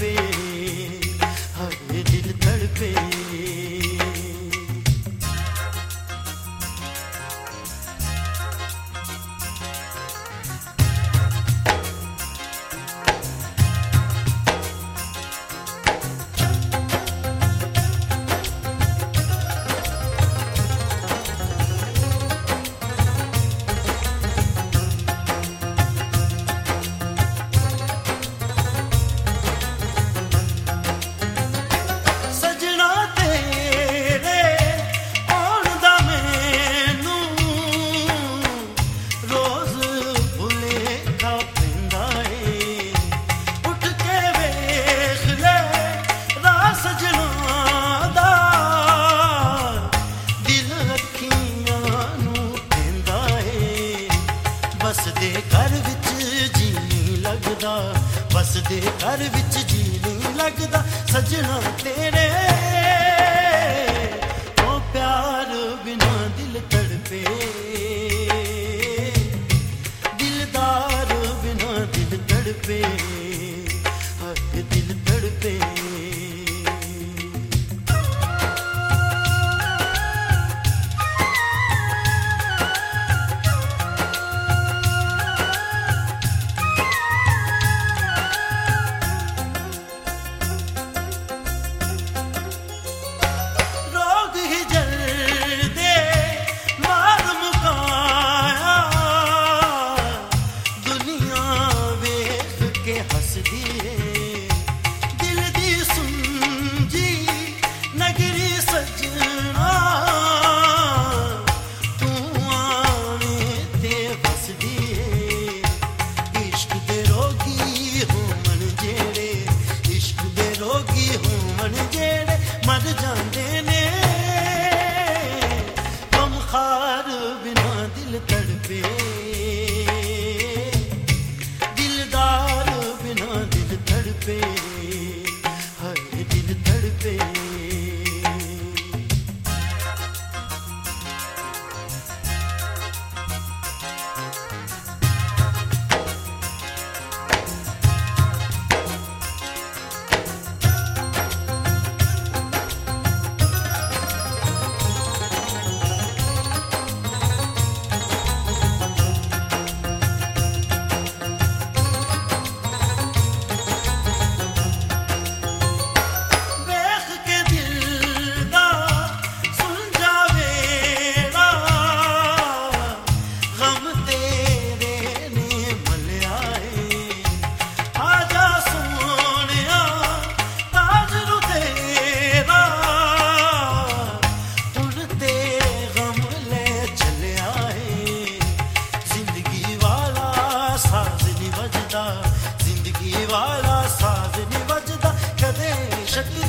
तड़पे, हाय दिल तड़पे। बसदे घर विच जी नहीं लगदा, बसदे घर विच जी नहीं लगदा, सजना तेरे ओ प्यार बिना दिल तड़पे, दिलदार बिना दिल तड़पे, हाय दिल तड़पे। दिल दी सुंजी नगरी सजना, तू आवे ते बसदी है। इश्क दे रोगी होवन जेड़े, इश्क दे रोगी होवन जेड़े मर जांदे ने, गमखार बिना दिल तड़पे, तड़पे, हाय दिल तड़पे। जिंदगी वाला साज नहीं बजदा, कदे शक्ल